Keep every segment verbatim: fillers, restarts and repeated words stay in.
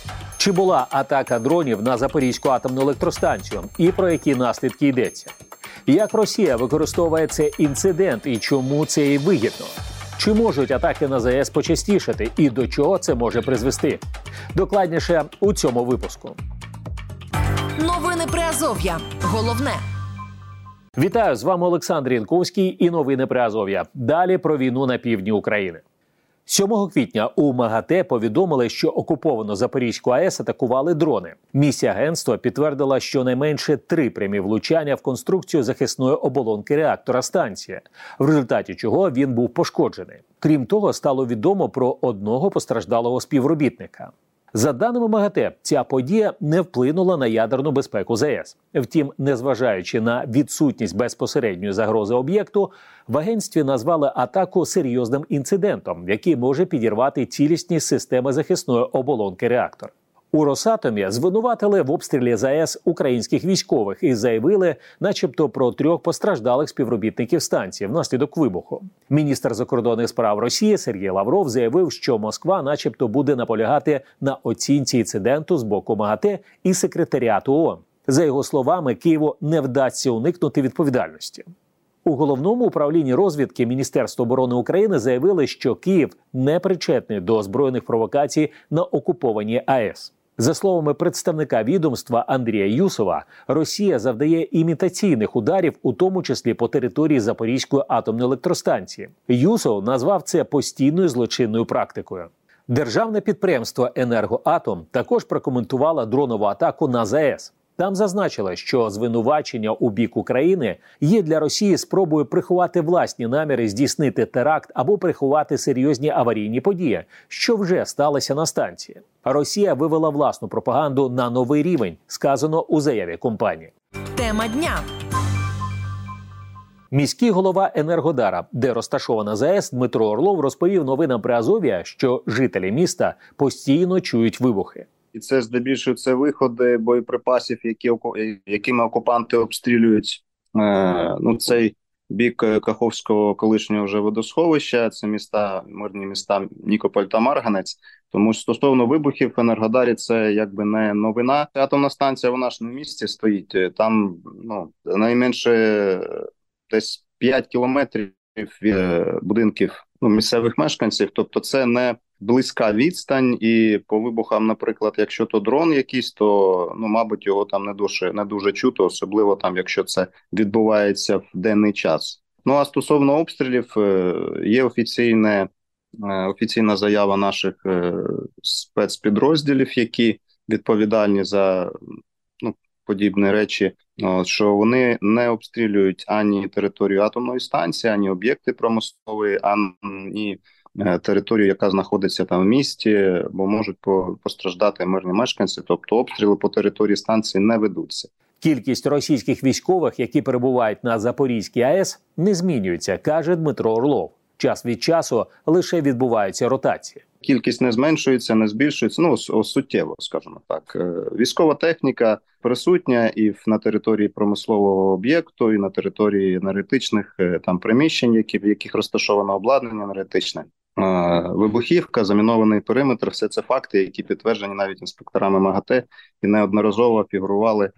Чи була атака дронів на Запорізьку атомну електростанцію і про які наслідки йдеться? Як Росія використовує цей інцидент і чому це їй вигідно? Чи можуть атаки на ЗАЕС почастішати і до чого це може призвести? Докладніше у цьому випуску. Новини Приазов'я. Головне. Вітаю, з вами Олександр Янковський і новини Приазов'я. Далі про війну на півдні України. сьомого квітня у МАГАТЕ повідомили, що окуповану Запорізьку АЕС атакували дрони. Місія агентства підтвердила щонайменше три прямі влучання в конструкцію захисної оболонки реактора станції, в результаті чого він був пошкоджений. Крім того, стало відомо про одного постраждалого співробітника. За даними МАГАТЕ, ця подія не вплинула на ядерну безпеку ЗАЕС. Втім, незважаючи на відсутність безпосередньої загрози об'єкту, в агентстві назвали атаку серйозним інцидентом, який може підірвати цілісність системи захисної оболонки реактора. У Росатомі звинуватили в обстрілі ЗАЕС українських військових і заявили, начебто, про трьох постраждалих співробітників станції внаслідок вибуху. Міністр закордонних справ Росії Сергій Лавров заявив, що Москва начебто буде наполягати на оцінці інциденту з боку МАГАТЕ і секретаріату ООН. За його словами, Києву не вдасться уникнути відповідальності. У Головному управлінні розвідки Міністерства оборони України заявили, що Київ не причетний до збройних провокацій на окупованій АЕС. За словами представника відомства Андрія Юсова, Росія завдає імітаційних ударів, у тому числі по території Запорізької атомної електростанції. Юсов назвав це постійною злочинною практикою. Державне підприємство «Енергоатом» також прокоментувало дронову атаку на ЗАЕС. Там зазначили, що звинувачення у бік України є для Росії спробою приховати власні наміри здійснити теракт або приховати серйозні аварійні події, що вже сталося на станції. Росія вивела власну пропаганду на новий рівень, сказано у заяві компанії. Тема дня. Міський голова Енергодара, де розташована ЗАЕС, Дмитро Орлов розповів новинам Приазов'я, що жителі міста постійно чують вибухи. І це здебільшого це виходи боєприпасів, які якими окупанти обстрілюють е, ну цей бік Каховського колишнього вже водосховища. Це міста, мирні міста Нікополь та Марганець. Тому стосовно вибухів в Енергодарі це якби не новина. Атомна станція, вона ж на місці стоїть. Там ну найменше десь п'ять кілометрів від будинків ну, місцевих мешканців. Тобто це не близька відстань, і по вибухам, наприклад, якщо то дрон якийсь, то, ну, мабуть, його там не дуже, не дуже чути, особливо там, якщо це відбувається в денний час. Ну, а стосовно обстрілів, є офіційне, офіційна заява наших спецпідрозділів, які відповідальні за ну, подібні речі, що вони не обстрілюють ані територію атомної станції, ані об'єкти промислові, ані територію, яка знаходиться там в місті, бо можуть постраждати мирні мешканці, тобто обстріли по території станції не ведуться. Кількість російських військових, які перебувають на Запорізькій АЕС, не змінюється, каже Дмитро Орлов. Час від часу лише відбуваються ротації. Кількість не зменшується, не збільшується, ну, суттєво, скажімо так. Військова техніка присутня і на території промислового об'єкту, і на території енергетичних там приміщень, які, в яких розташовано обладнання енергетичне. Вибухівка, замінований периметр – все це факти, які підтверджені навіть інспекторами МАГАТЕ і неодноразово фігурували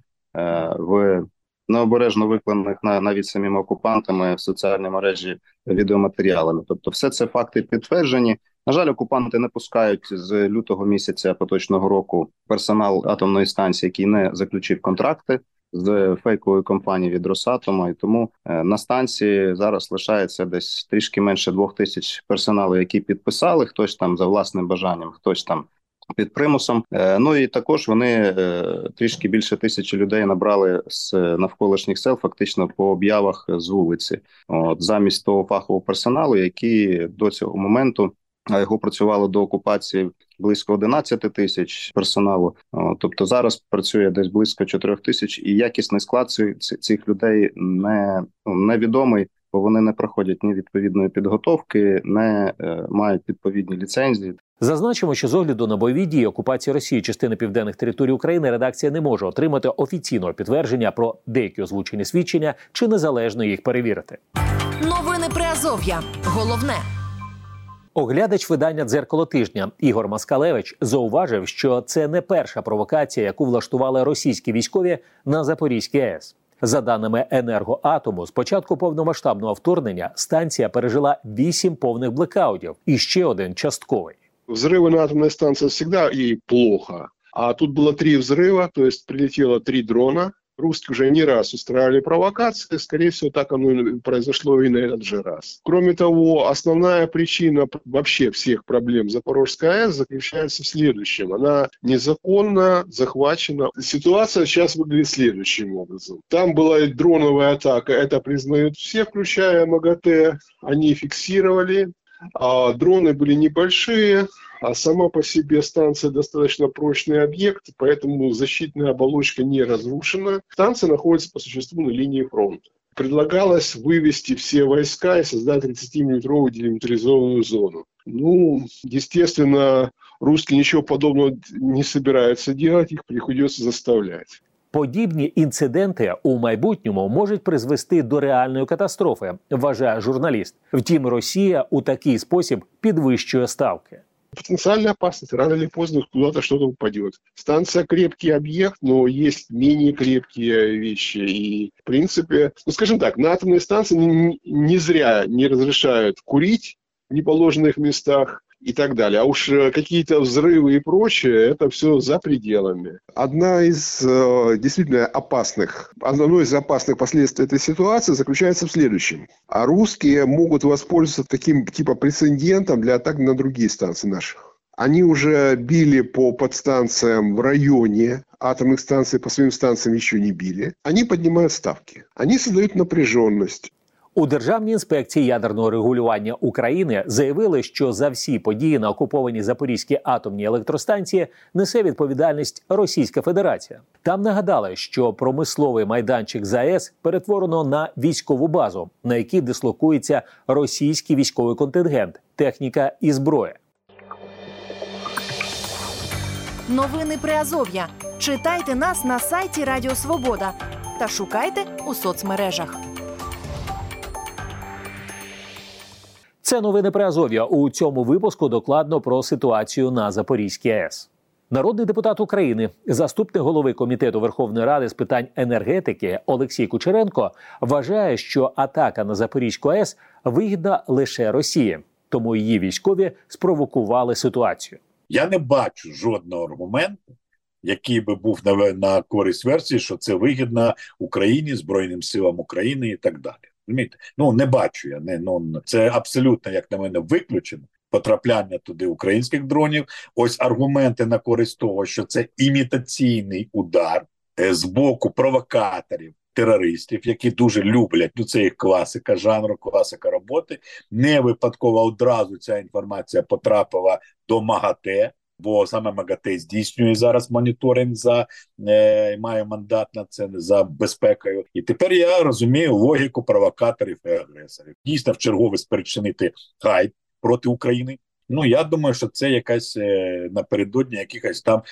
в необережно викладених навіть самими окупантами в соціальній мережі відеоматеріалами. Тобто все це факти підтверджені. На жаль, окупанти не пускають з лютого місяця поточного року персонал атомної станції, який не заключив контракти з фейковою компанією від Росатому, і тому на станції зараз лишається десь трішки менше двох тисяч персоналу, які підписали, хтось там за власним бажанням, хтось там під примусом. Ну і також вони трішки більше тисячі людей набрали з навколишніх сел, фактично по об'явах з вулиці. От, замість того фахового персоналу, який до цього моменту, а його працювало до окупації близько одинадцять тисяч персоналу. Тобто зараз працює десь близько чотирьох тисяч, і якісний склад цих людей не, ну, невідомий, бо вони не проходять ні відповідної підготовки, не е, мають відповідні ліцензії. Зазначимо, що з огляду на бойові дії окупації Росії частини південних територій України редакція не може отримати офіційного підтвердження про деякі озвучені свідчення чи незалежно їх перевірити. Новини Приазов'я. Головне. Оглядач видання «Дзеркало тижня» Ігор Москалевич зауважив, що це не перша провокація, яку влаштували російські військові на Запорізькій АЕС. За даними «Енергоатому», з початку повномасштабного вторгнення станція пережила вісім повних блекаутів і ще один частковий. Взрывы на атомной станции всегда и плохо. А тут было три взрыва, то есть прилетело три дрона. Русские уже не раз устраивали провокации, скорее всего, так оно и произошло и на этот же раз. Кроме того, основная причина вообще всех проблем Запорожской АЭС заключается в следующем. Она незаконно захвачена. Ситуация сейчас выглядит следующим образом. Там была дроновая атака, это признают все, включая МАГАТЭ. Они фиксировали. А дроны были небольшие, а сама по себе станция достаточно прочный объект, поэтому защитная оболочка не разрушена. Станция находится по существу на линии фронта. Предлагалось вывести все войска и создать тридцатимиллиметровую делимитаризованную зону. Ну, естественно, русские ничего подобного не собираются делать, их придется заставлять. Подібні інциденти у майбутньому можуть призвести до реальної катастрофи, вважає журналіст. Втім, Росія у такий спосіб підвищує ставки. Потенциальная опасность. Рано или поздно куда-то что-то упадет. Станция крепкий объект, но есть менее крепкие вещи. И, в принципе, ну, скажем так, на атомной станции не, не зря не разрешают курить в неположенных местах и так далее. А уж какие-то взрывы и прочее, это все за пределами. Одна из э, действительно опасных, одно из опасных последствий этой ситуации заключается в следующем. А русские могут воспользоваться таким типа прецедентом для атак на другие станции наших. Они уже били по подстанциям в районе, атомных станций по своим станциям еще не били. Они поднимают ставки. Они создают напряженность. У Державній інспекції ядерного регулювання України заявили, що за всі події на окупованій Запорізькій атомній електростанції несе відповідальність Російська Федерація. Там нагадали, що промисловий майданчик ЗАЕС перетворено на військову базу, на якій дислокується російський військовий контингент, техніка і зброя. Новини Приазов'я. Читайте нас на сайті Радіо Свобода та шукайте у соцмережах. Це новини Приазов'я. У цьому випуску докладно про ситуацію на Запорізькій АЕС. Народний депутат України, заступник голови Комітету Верховної Ради з питань енергетики Олексій Кучеренко вважає, що атака на Запорізьку АЕС вигідна лише Росії, тому її військові спровокували ситуацію. Я не бачу жодного аргументу, який би був на, на користь версії, що це вигідно Україні, Збройним силам України і так далі. Розумієте? Ну, не бачу я. Не, ну, це абсолютно, як на мене, виключено. Потрапляння туди українських дронів. Ось аргументи на користь того, що це імітаційний удар е, з боку провокаторів, терористів, які дуже люблять, ну це їх класика жанру, класика роботи. Не випадково одразу ця інформація потрапила до МАГАТЕ, бо саме МАГАТЕ здійснює зараз моніторинг за, е, має мандат на це, за безпекою. І тепер я розумію логіку провокаторів і агресорів. Дійсно, вчергове спричинити хайп проти України. Ну, я думаю, що це якась е, напередодні якихось там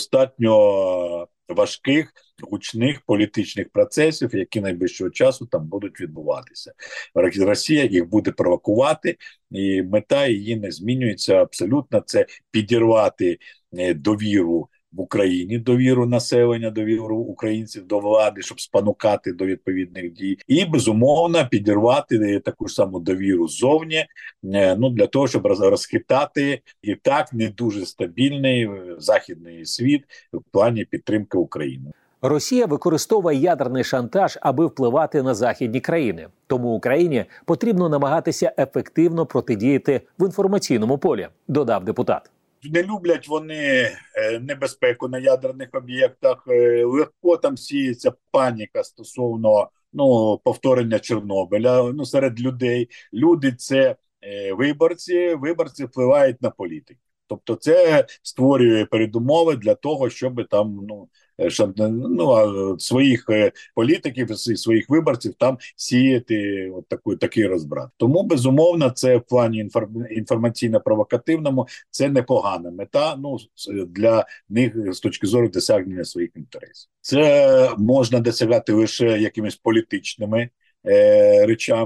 достатньо важких, гучних політичних процесів, які найближчого часу там будуть відбуватися. Росія їх буде провокувати, і мета її не змінюється абсолютно. Це підірвати довіру в Україні, довіру населення, довіру українців до влади, щоб спонукати до відповідних дій. І, безумовно, підірвати таку ж саму довіру ззовні, ну, для того, щоб розхитати і так не дуже стабільний західний світ в плані підтримки України. Росія використовує ядерний шантаж, аби впливати на західні країни. Тому Україні потрібно намагатися ефективно протидіяти в інформаційному полі, додав депутат. Не люблять вони небезпеку на ядерних об'єктах, легко там сіється паніка стосовно ну, повторення Чорнобиля ну, серед людей. Люди – це виборці, виборці впливають на політику. Тобто це створює передумови для того, щоб там ну, ну, своїх політиків, своїх виборців там сіяти от таку, такий розбрат. Тому, безумовно, це в плані інформаційно-провокативному це непогана мета ну, для них з точки зору досягнення своїх інтересів. Це можна досягати лише якимись політичними е, речами,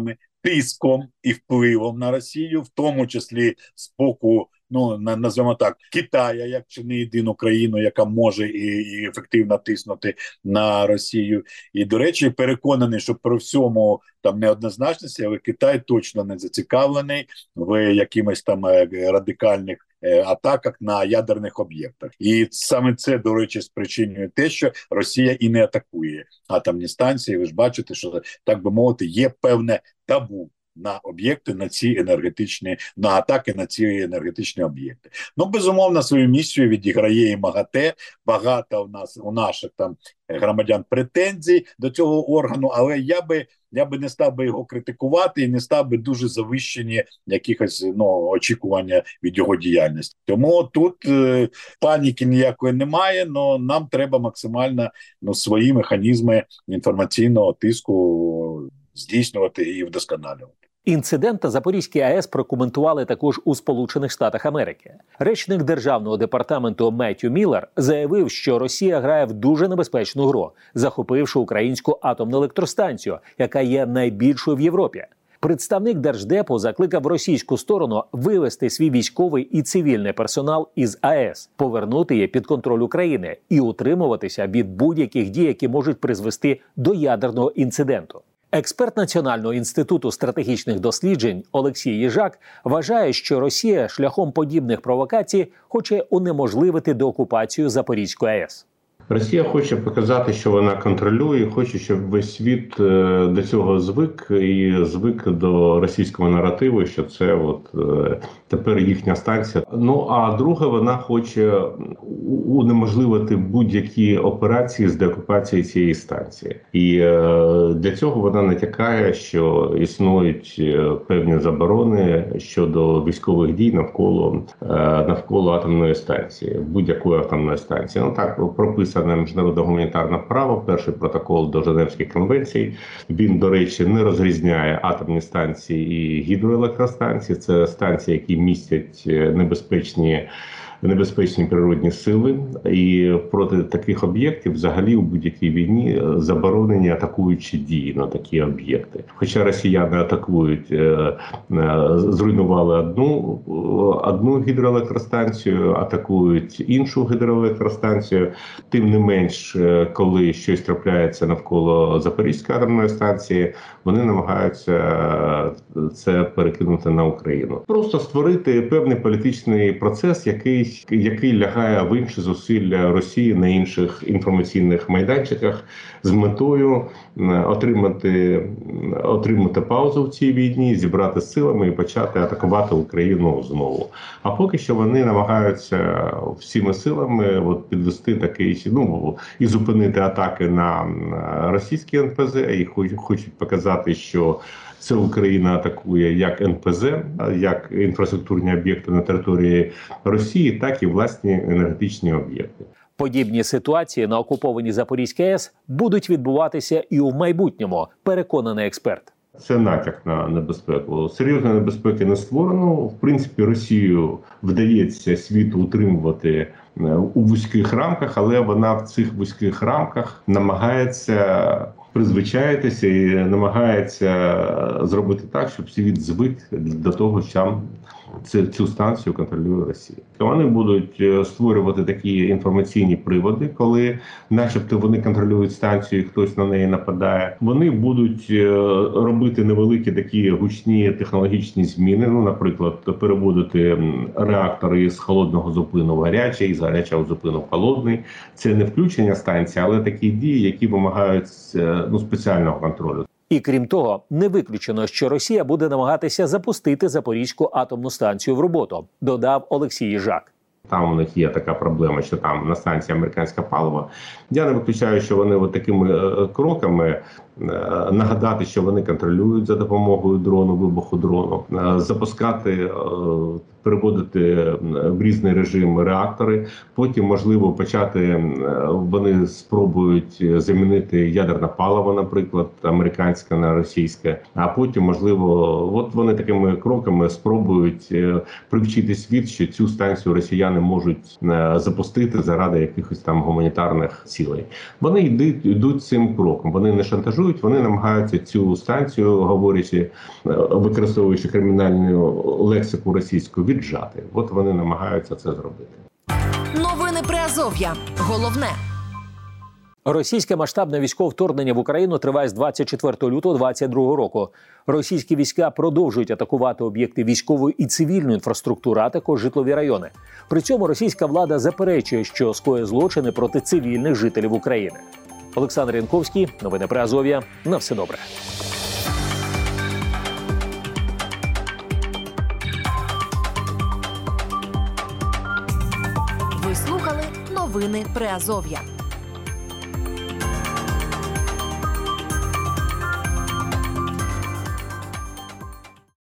тиском і впливом на Росію, в тому числі з боку, ну, називаємо так, Китая, як чи не єдину країну, яка може і, і ефективно тиснути на Росію. І, до речі, переконаний, що при всьому там неоднозначності, але Китай точно не зацікавлений в якимось там радикальних атаках на ядерних об'єктах. І саме це, до речі, спричинює те, що Росія і не атакує атомні станції. Ви ж бачите, що, так би мовити, є певне табу на об'єкти, на ці енергетичні, на атаки на ці енергетичні об'єкти. Ну, безумовно, свою місію відіграє і МАГАТЕ. Багато у нас, у наших там громадян претензій до цього органу, але я би, я би не став би його критикувати і не став би дуже завищені якихось, ну, очікування від його діяльності. Тому тут е, паніки ніякої немає, але нам треба максимально, ну, свої механізми інформаційного тиску здійснювати і вдосконалювати. Інцидент на Запорізькій АЕС прокоментували також у Сполучених Штатах Америки. Речник Державного департаменту Меттью Міллер заявив, що Росія грає в дуже небезпечну гру, захопивши українську атомну електростанцію, яка є найбільшою в Європі. Представник Держдепу закликав російську сторону вивести свій військовий і цивільний персонал із АЕС, повернути її під контроль України і утримуватися від будь-яких дій, які можуть призвести до ядерного інциденту. Експерт Національного інституту стратегічних досліджень Олексій Їжак вважає, що Росія шляхом подібних провокацій хоче унеможливити деокупацію Запорізької АЕС. Росія хоче показати, що вона контролює, хоче, щоб весь світ до цього звик і звик до російського наративу, що це от тепер їхня станція. Ну, а друге, вона хоче унеможливити будь-які операції з деокупації цієї станції. І для цього вона натякає, що існують певні заборони щодо військових дій навколо, навколо атомної станції, будь-якої атомної станції. Ну так, прописано міжнародне гуманітарне право, перший протокол до Женевських конвенцій. Він, до речі, не розрізняє атомні станції і гідроелектростанції. Це станції, які містять небезпечні небезпечні природні сили, і проти таких об'єктів взагалі у будь-якій війні заборонені атакуючі дії на такі об'єкти. Хоча росіяни атакують, зруйнували одну, одну гідроелектростанцію, атакують іншу гідроелектростанцію, тим не менш, коли щось трапляється навколо Запорізької атомної станції, вони намагаються це перекинути на Україну. Просто створити певний політичний процес, який який лягає в інші зусилля Росії на інших інформаційних майданчиках з метою отримати, отримати паузу в цій війні, зібрати силами і почати атакувати Україну знову. А поки що вони намагаються всіми силами от, підвести такий, ну, і зупинити атаки на російські ен пе зет, і хочуть показати, що це Україна атакує як ен пе зет, як інфраструктурні об'єкти на території Росії, так і власні енергетичні об'єкти. Подібні ситуації на окупованій Запорізькій АЕС будуть відбуватися і у майбутньому, переконаний експерт. Це натяк на небезпеку. Серйозної небезпеки не створено. В принципі, Росію вдається світу утримувати у вузьких рамках, але вона в цих вузьких рамках намагається призвичаїтися і намагається зробити так, щоб світ звик до того, що цю станцію контролює Росія. То вони будуть створювати такі інформаційні приводи, коли начебто вони контролюють станцію і хтось на неї нападає. Вони будуть робити невеликі такі гучні технологічні зміни, ну, наприклад, переводити реактори з холодного зупину в гарячий, з гарячого зупину в холодний. Це не включення станції, але такі дії, які вимагають, ну, спеціального контролю. І крім того, не виключено, що Росія буде намагатися запустити Запорізьку атомну станцію в роботу, додав Олексій Їжак. Там у них є така проблема, що там на станції американське паливо. Я не виключаю, що вони от такими кроками нагадати, що вони контролюють за допомогою дрону, вибуху дрону, запускати, переводити в різний режим реактори. Потім, можливо, почати, вони спробують замінити ядерне паливо, наприклад, американське на російське. А потім, можливо, от вони такими кроками спробують привчити світ, що цю станцію росіяни можуть запустити заради якихось там гуманітарних цілей. Вони йдуть, йдуть цим кроком. Вони не шантажують шантажують, вони намагаються цю станцію, говорячи, використовуючи кримінальну лексику російську, віджати. От вони намагаються це зробити. Новини Приазов'я. Головне. Російське масштабне військове вторгнення в Україну триває з двадцять четвертого лютого двадцять другого року. Російські війська продовжують атакувати об'єкти військової і цивільної інфраструктури, а також житлові райони. При цьому російська влада заперечує, що скоює злочини проти цивільних жителів України. Олександр Янковський, новини Приазов'я. На все добре. Ви слухали новини Приазов'я.